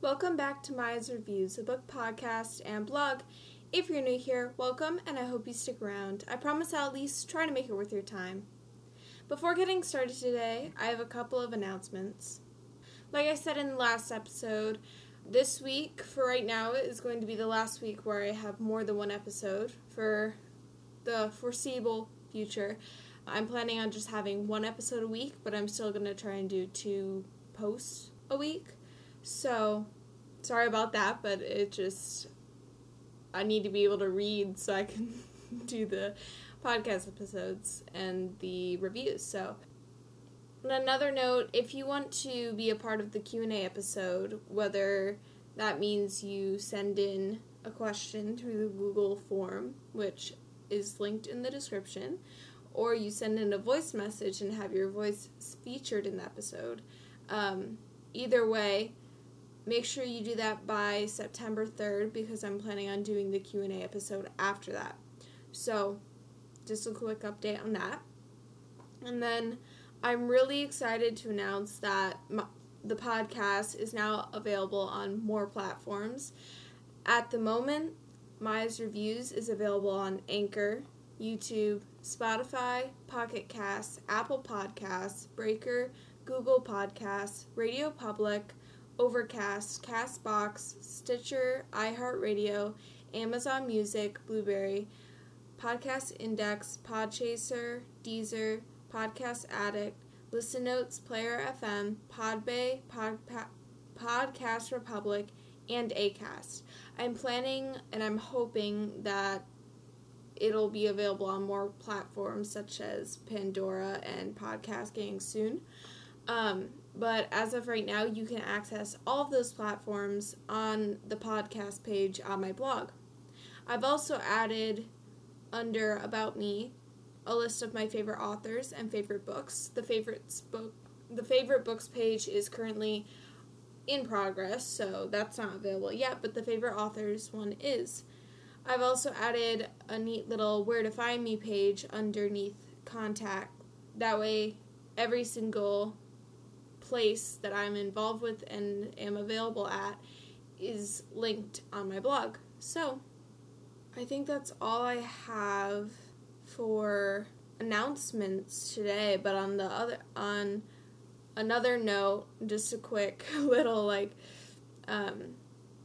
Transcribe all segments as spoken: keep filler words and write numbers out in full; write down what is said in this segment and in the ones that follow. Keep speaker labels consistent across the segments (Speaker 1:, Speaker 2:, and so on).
Speaker 1: Welcome back to Maya's Reviews, a book podcast and blog. If you're new here, welcome, and I hope you stick around. I promise I'll at least try to make it worth your time. Before getting started today, I have a couple of announcements. Like I said in the last episode, this week, for right now, is going to be the last week where I have more than one episode for the foreseeable future. I'm planning on just having one episode a week, but I'm still going to try and do two posts a week. So, sorry about that, but it just, I need to be able to read so I can do the podcast episodes and the reviews. So, on another note, if you want to be a part of the Q and A episode, whether that means you send in a question through the Google form, which is linked in the description, or you send in a voice message and have your voice featured in the episode, um, either way, make sure you do that by September third because I'm planning on doing the Q and A episode after that. So, just a quick update on that. And then I'm really excited to announce that my, the podcast is now available on more platforms. At the moment, Maya's Reviews is available on Anchor, YouTube, Spotify, Pocket Casts, Apple Podcasts, Breaker, Google Podcasts, Radio Public, Overcast, CastBox, Stitcher, iHeartRadio, Amazon Music, Blueberry, Podcast Index, Podchaser, Deezer, Podcast Addict, Listen Notes, Player F M, Podbay, Pod, Pod, Podcast Republic, and Acast. I'm planning and I'm hoping that it'll be available on more platforms such as Pandora and Podcast Gang soon. Um, but as of right now, you can access all of those platforms on the podcast page on my blog. I've also added under About Me a list of my favorite authors and favorite books. The favorites book, the favorite books page is currently in progress, so that's not available yet, but the favorite authors one is. I've also added a neat little Where to Find Me page underneath contact. That way, every single place that I'm involved with and am available at is linked on my blog. So, I think that's all I have for announcements today, but on the other on another note, just a quick little like um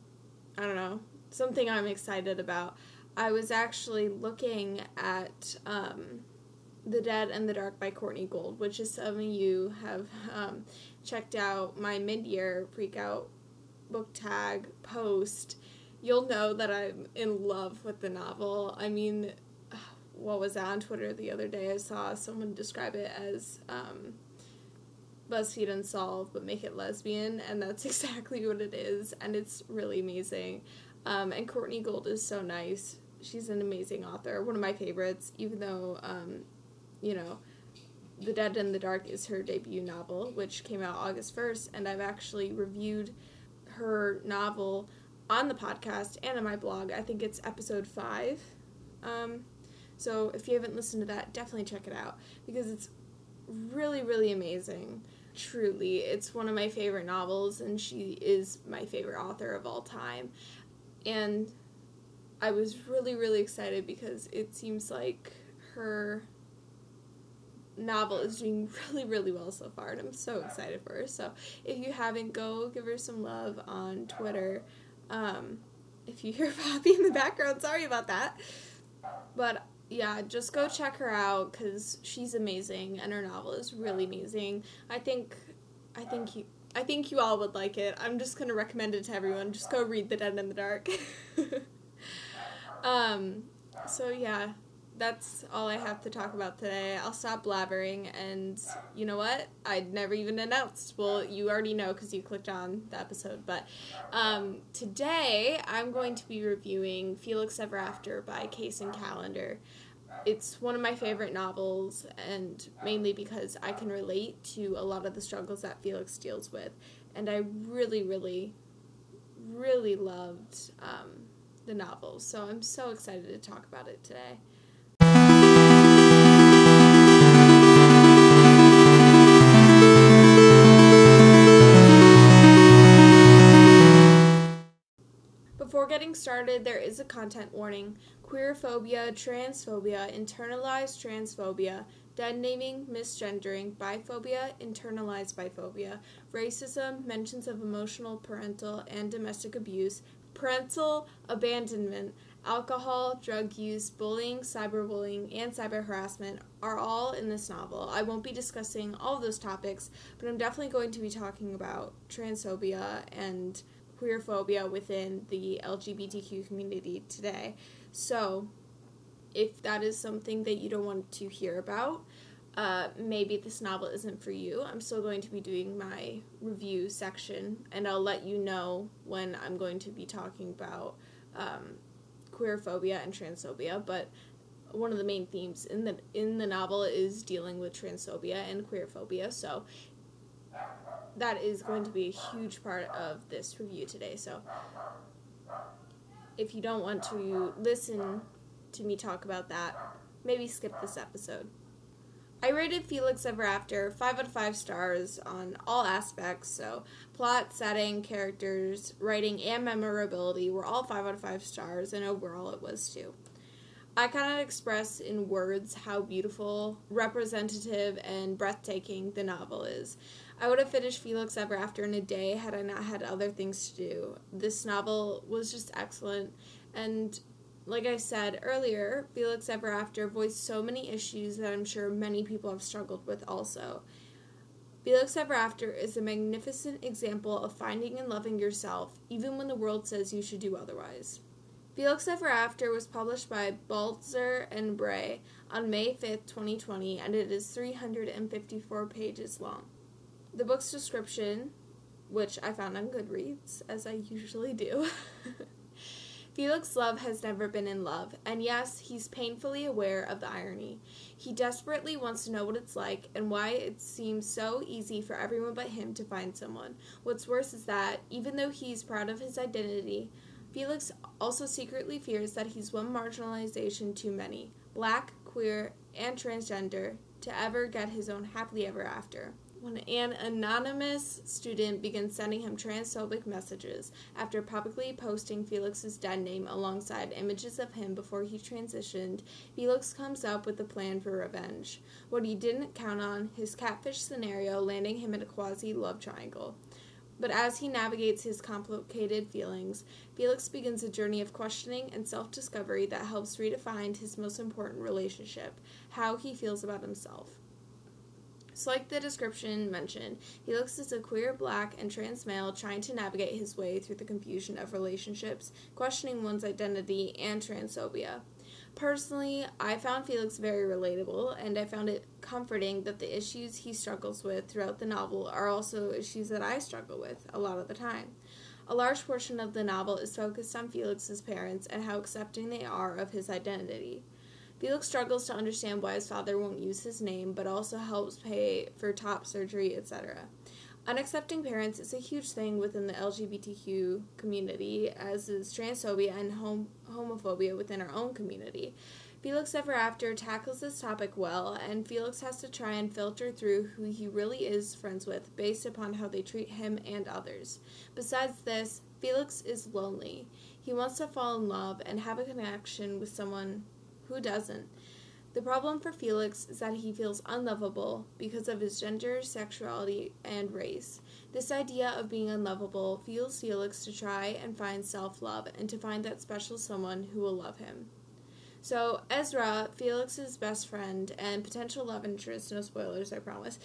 Speaker 1: I don't know, something I'm excited about. I was actually looking at um The Dead and the Dark by Courtney Gold, which is some of you have um, checked out my mid-year Freak-Out book tag post. You'll know that I'm in love with the novel. I mean, what was that on Twitter the other day? I saw someone describe it as um, BuzzFeed Unsolved, but make it lesbian, and that's exactly what it is, and it's really amazing. Um, and Courtney Gold is so nice. She's an amazing author, one of my favorites, even though... Um, you know, The Dead and the Dark is her debut novel, which came out August first, and I've actually reviewed her novel on the podcast and on my blog. I think it's episode five. Um, so if you haven't listened to that, definitely check it out, because it's really, really amazing. Truly, it's one of my favorite novels, and she is my favorite author of all time. And I was really, really excited because it seems like her novel is doing really, really well so far, and I'm so excited for her. So if you haven't, go give her some love on Twitter. Um, if you hear Poppy in the background, sorry about that. But yeah, just go check her out because she's amazing, and her novel is really amazing. I think, I think you, I think you all would like it. I'm just gonna recommend it to everyone. Just go read The Dead and the Dark. um. So yeah. That's all I have to talk about today. I'll stop blabbering, and you know what? I'd never even announced. Well, you already know because you clicked on the episode, but um, today I'm going to be reviewing Felix Ever After by Kacen Callender. It's one of my favorite novels, and mainly because I can relate to a lot of the struggles that Felix deals with, and I really, really, really loved um, the novel, so I'm so excited to talk about it today. Before getting started, there is a content warning. Queerphobia, transphobia, internalized transphobia, dead naming, misgendering, biphobia, internalized biphobia, racism, mentions of emotional, parental, and domestic abuse, parental abandonment, alcohol, drug use, bullying, cyberbullying, and cyber harassment are all in this novel. I won't be discussing all of those topics, but I'm definitely going to be talking about transphobia and queerphobia within the L G B T Q community today. So, if that is something that you don't want to hear about, uh, maybe this novel isn't for you. I'm still going to be doing my review section, and I'll let you know when I'm going to be talking about um, queerphobia and transphobia, but one of the main themes in the in the novel is dealing with transphobia and queerphobia, so that is going to be a huge part of this review today. So if you don't want to listen to me talk about that, maybe skip this episode. I rated Felix Ever After five out of five stars on all aspects, so plot, setting, characters, writing, and memorability were all five out of five stars, and overall it was too. I cannot express in words how beautiful, representative, and breathtaking the novel is. I would have finished Felix Ever After in a day had I not had other things to do. This novel was just excellent, and like I said earlier, Felix Ever After voiced so many issues that I'm sure many people have struggled with also. Felix Ever After is a magnificent example of finding and loving yourself, even when the world says you should do otherwise. Felix Ever After was published by Balzer and Bray on May fifth, twenty twenty, and it is three hundred fifty-four pages long. The book's description, which I found on Goodreads, as I usually do, Felix's love has never been in love, and yes, he's painfully aware of the irony. He desperately wants to know what it's like and why it seems so easy for everyone but him to find someone. What's worse is that, even though he's proud of his identity, Felix also secretly fears that he's one marginalization too many, black, queer, and transgender, to ever get his own happily ever after. When an anonymous student begins sending him transphobic messages after publicly posting Felix's dead name alongside images of him before he transitioned, Felix comes up with a plan for revenge. What he didn't count on, his catfish scenario landing him in a quasi-love triangle. But as he navigates his complicated feelings, Felix begins a journey of questioning and self-discovery that helps redefine his most important relationship, how he feels about himself. So like the description mentioned, Felix is a queer, black, and trans male trying to navigate his way through the confusion of relationships, questioning one's identity, and transphobia. Personally, I found Felix very relatable, and I found it comforting that the issues he struggles with throughout the novel are also issues that I struggle with a lot of the time. A large portion of the novel is focused on Felix's parents and how accepting they are of his identity. Felix struggles to understand why his father won't use his name, but also helps pay for top surgery, et cetera. Unaccepting parents is a huge thing within the L G B T Q community, as is transphobia and hom- homophobia within our own community. Felix Ever After tackles this topic well, and Felix has to try and filter through who he really is friends with based upon how they treat him and others. Besides this, Felix is lonely. He wants to fall in love and have a connection with someone who doesn't. The problem for Felix is that he feels unlovable because of his gender, sexuality, and race. This idea of being unlovable fuels Felix to try and find self-love and to find that special someone who will love him. So, Ezra, Felix's best friend and potential love interest, no spoilers, I promise,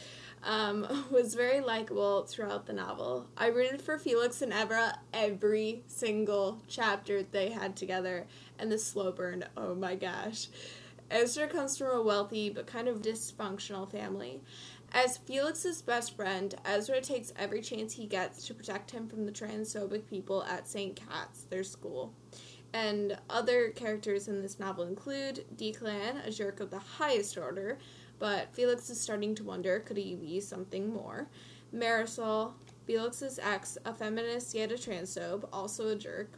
Speaker 1: um, was very likable throughout the novel. I rooted for Felix and Ezra every single chapter they had together, and the slow burn, oh my gosh. Ezra comes from a wealthy but kind of dysfunctional family. As Felix's best friend, Ezra takes every chance he gets to protect him from the transphobic people at Saint Cat's, their school. And other characters in this novel include Declan, a jerk of the highest order, but Felix is starting to wonder, could he be something more? Marisol, Felix's ex, a feminist yet a transphobe, also a jerk.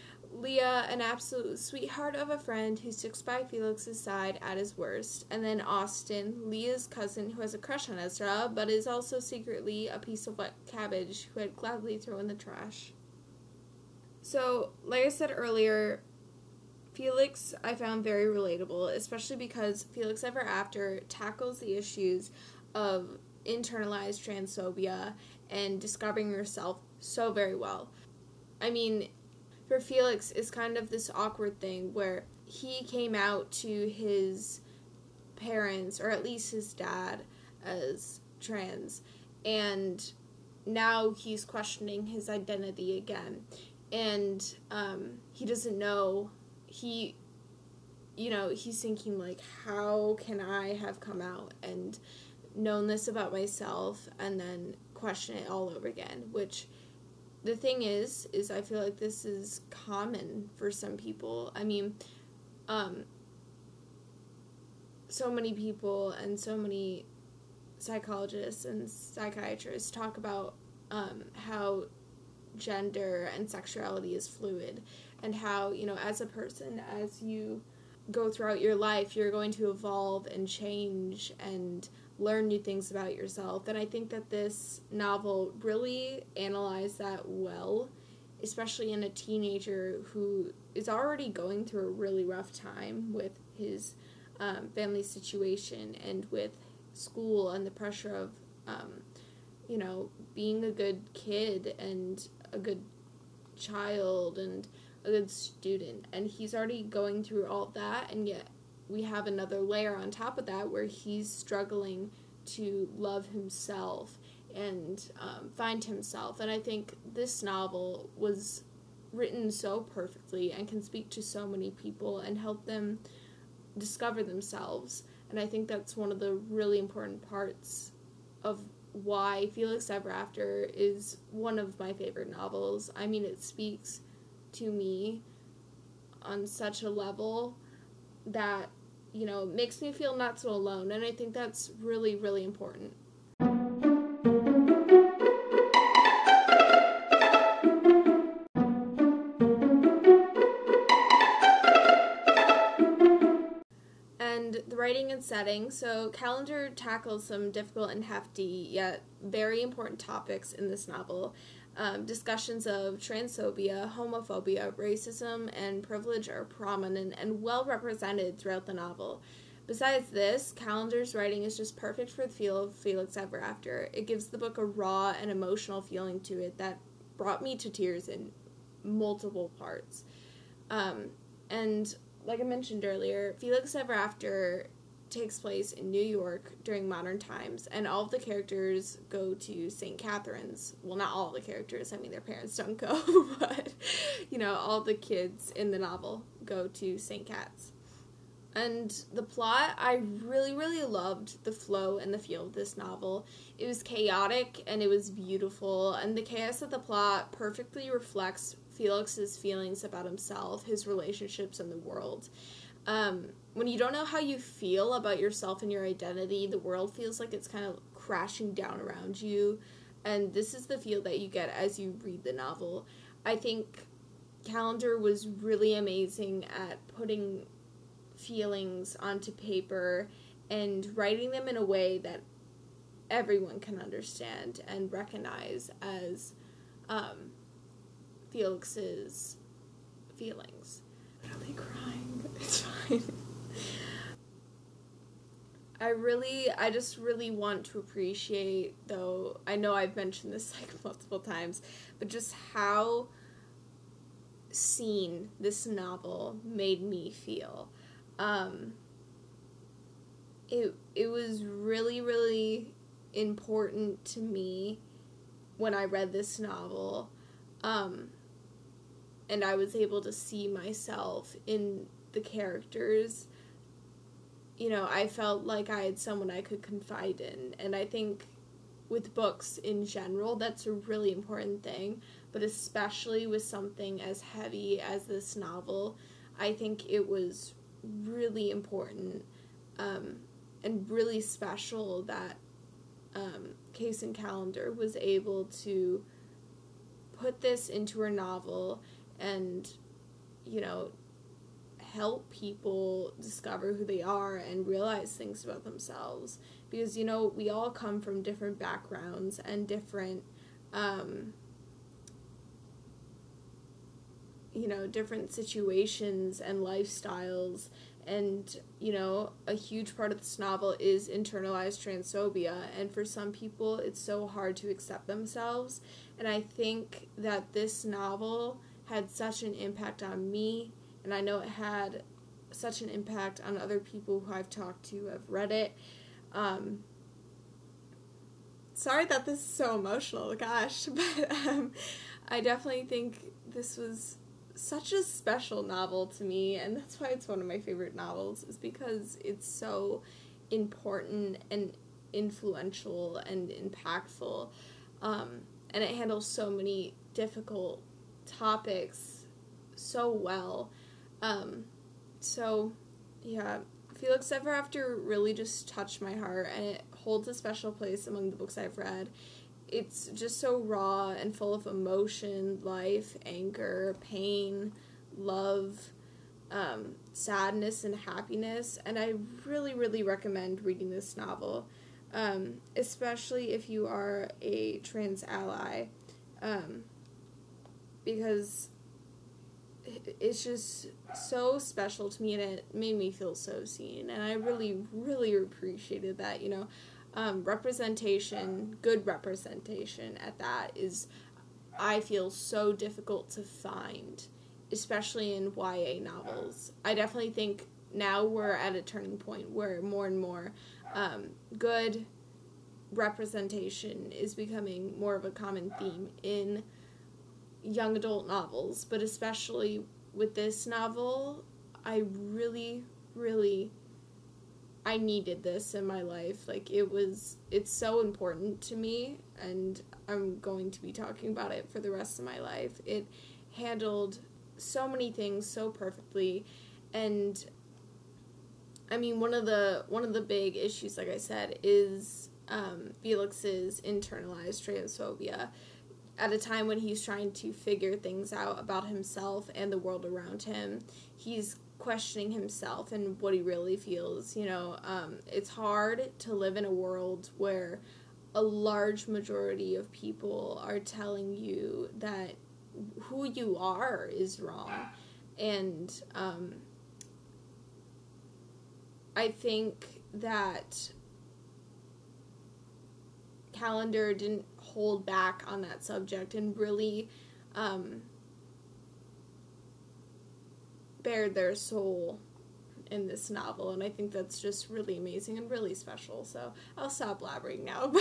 Speaker 1: Leah, an absolute sweetheart of a friend who sticks by Felix's side at his worst. And then Austin, Leah's cousin who has a crush on Ezra, but is also secretly a piece of wet cabbage who I'd gladly throw in the trash. So, like I said earlier, Felix I found very relatable, especially because Felix Ever After tackles the issues of internalized transphobia and discovering yourself so very well. I mean, for Felix, it's kind of this awkward thing where he came out to his parents, or at least his dad, as trans, and now he's questioning his identity again, and um, he doesn't know, he, you know, he's thinking, like, how can I have come out and known this about myself and then question it all over again, which the thing is, is I feel like this is common for some people. I mean, um, so many people and so many psychologists and psychiatrists talk about um, how gender and sexuality is fluid, and how, you know, as a person, as you go throughout your life, you're going to evolve and change and learn new things about yourself. And I think that this novel really analyzed that well, especially in a teenager who is already going through a really rough time with his um, family situation and with school and the pressure of, um, you know, being a good kid and a good child and a good student. And he's already going through all of that, and yet we have another layer on top of that where he's struggling to love himself and um, find himself. And I think this novel was written so perfectly and can speak to so many people and help them discover themselves. And I think that's one of the really important parts of why Felix Ever After is one of my favorite novels. I mean, it speaks to me on such a level that, you know, makes me feel not so alone, and I think that's really, really important. And the writing and setting. So Callender tackles some difficult and hefty, yet very important topics in this novel. Um, discussions of transphobia, homophobia, racism, and privilege are prominent and well represented throughout the novel. Besides this, Callender's writing is just perfect for the feel of Felix Ever After. It gives the book a raw and emotional feeling to it that brought me to tears in multiple parts. Um, and like I mentioned earlier, Felix Ever After takes place in New York during modern times, and all of the characters go to Saint Catherine's. Well, not all the characters, I mean, their parents don't go, but, you know, all the kids in the novel go to Saint Cat's. And the plot, I really, really loved the flow and the feel of this novel. It was chaotic, and it was beautiful, and the chaos of the plot perfectly reflects Felix's feelings about himself, his relationships, and the world. Um, when you don't know how you feel about yourself and your identity, the world feels like it's kind of crashing down around you, and this is the feel that you get as you read the novel. I think Callender was really amazing at putting feelings onto paper and writing them in a way that everyone can understand and recognize as um, Felix's feelings. I'm really crying. It's fine. I really, I just really want to appreciate, though, I know I've mentioned this like multiple times, but just how seen this novel made me feel. Um, it, it was really, really important to me when I read this novel, um, and I was able to see myself in the characters. You know, I felt like I had someone I could confide in, and I think with books in general, that's a really important thing, but especially with something as heavy as this novel, I think it was really important um, and really special that um, Kacen Callender was able to put this into her novel and, you know, help people discover who they are and realize things about themselves. Because, you know, we all come from different backgrounds and different, um, you know, different situations and lifestyles. And, you know, a huge part of this novel is internalized transphobia. And for some people, it's so hard to accept themselves. And I think that this novel had such an impact on me. And I know it had such an impact on other people who I've talked to who have read it. Um, sorry that this is so emotional, gosh. But um, I definitely think this was such a special novel to me, and that's why it's one of my favorite novels, is because it's so important and influential and impactful, um, and it handles so many difficult topics so well. Um, so, yeah, Felix Ever After really just touched my heart, and it holds a special place among the books I've read. It's just so raw and full of emotion, life, anger, pain, love, um, sadness, and happiness. And I really, really recommend reading this novel, um, especially if you are a trans ally, um, because it's just so special to me, and it made me feel so seen. And I really, really appreciated that, you know. Um, representation, good representation at that, is, I feel, so difficult to find, especially in Y A novels. I definitely think now we're at a turning point where more and more um, good representation is becoming more of a common theme in young adult novels, but especially with this novel, I really, really I needed this in my life. Like, it was, it's so important to me, and I'm going to be talking about it for the rest of my life. It handled so many things so perfectly, and I mean, one of the, one of the big issues, like I said, is um, Felix's internalized transphobia. At a time when he's trying to figure things out about himself and the world around him, he's questioning himself and what he really feels. You know, um, it's hard to live in a world where a large majority of people are telling you that who you are is wrong. And um, I think that Callender didn't hold back on that subject and really um, bared their soul in this novel, and I think that's just really amazing and really special. So I'll stop blabbering now.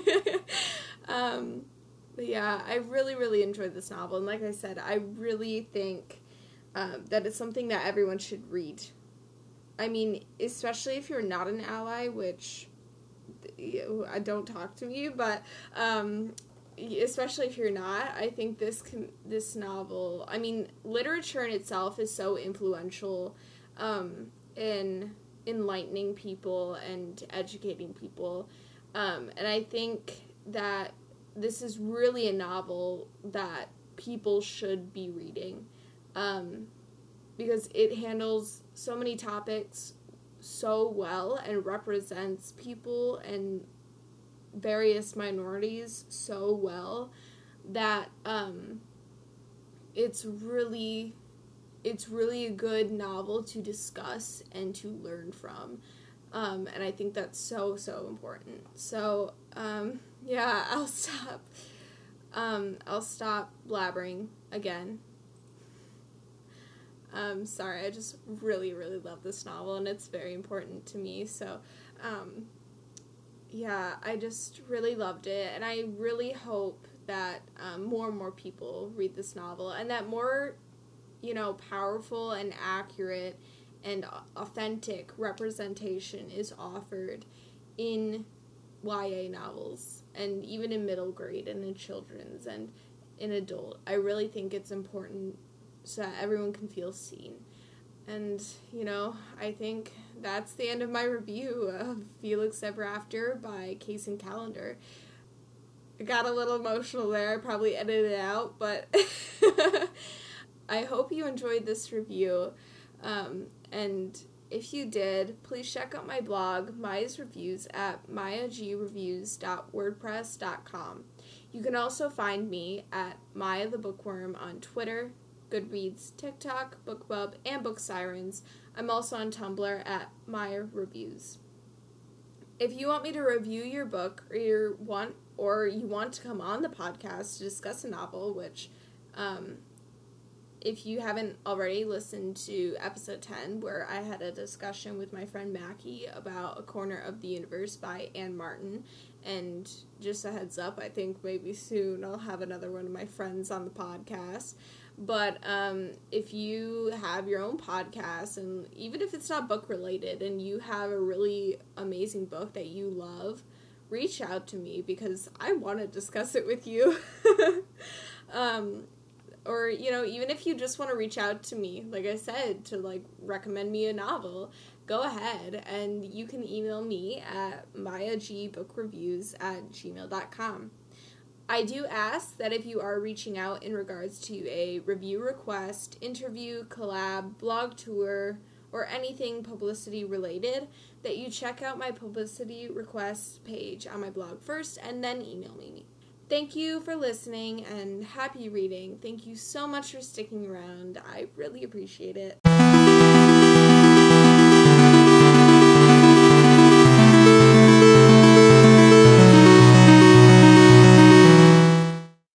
Speaker 1: um, but yeah, I really, really enjoyed this novel, and like I said, I really think um, that it's something that everyone should read. I mean, especially if you're not an ally, which I don't talk to me, but um, especially if you're not, I think this can, this novel, I mean, literature in itself is so influential um, in enlightening people and educating people, um, and I think that this is really a novel that people should be reading, um, because it handles so many topics so well and represents people and various minorities so well that um, it's really it's really a good novel to discuss and to learn from, um, and I think that's so so important. So um, yeah, I'll stop um, I'll stop blabbering again. Um, sorry, I just really, really love this novel, and it's very important to me, so, um, yeah, I just really loved it, and I really hope that, um, more and more people read this novel, and that more, you know, powerful and accurate and authentic representation is offered in Y A novels, and even in middle grade, and in children's, and in adult. I really think it's important so that everyone can feel seen. And, you know, I think that's the end of my review of Felix Ever After by Kacen Callender. I got a little emotional there. I probably edited it out, but I hope you enjoyed this review. Um, and if you did, please check out my blog, Maya's Reviews, at maya g reviews dot wordpress dot com. You can also find me at Maya the Bookworm on Twitter, Goodreads, TikTok, BookBub, and Book Sirens. I'm also on Tumblr at My Reviews. If you want me to review your book, or you want or you want to come on the podcast to discuss a novel, which, um, if you haven't already listened to episode ten, where I had a discussion with my friend Mackie about A Corner of the Universe by Anne Martin, and just a heads up, I think maybe soon I'll have another one of my friends on the podcast. But um, if you have your own podcast, and even if it's not book related, and you have a really amazing book that you love, reach out to me because I want to discuss it with you. um, or, you know, even if you just want to reach out to me, like I said, to like recommend me a novel, go ahead and you can email me at mayagbookreviews at gmail dot com. I do ask that if you are reaching out in regards to a review request, interview, collab, blog tour, or anything publicity related, that you check out my publicity requests page on my blog first and then email me. Thank you for listening and happy reading. Thank you so much for sticking around. I really appreciate it.